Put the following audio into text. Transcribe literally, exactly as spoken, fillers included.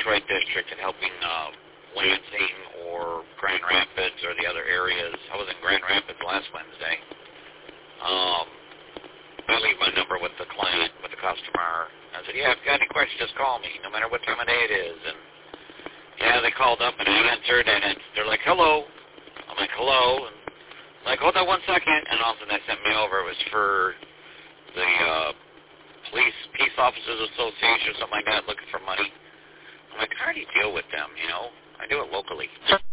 Detroit district and helping uh, Lansing or Grand Rapids or the other areas. I was in Grand Rapids last Wednesday. Um, I leave my number with the client, with the customer. I said, yeah, if you got any questions, just call me, no matter what time of day it is. And, yeah, they called up and I answered, and it's, they're like, hello. I'm like, hello. And I'm like, hold on one second. And all of a sudden they sent me over. It was for the uh, Police Peace Officers Association or something like that, looking for money. I'm like, I already deal with them, you know. I do it locally.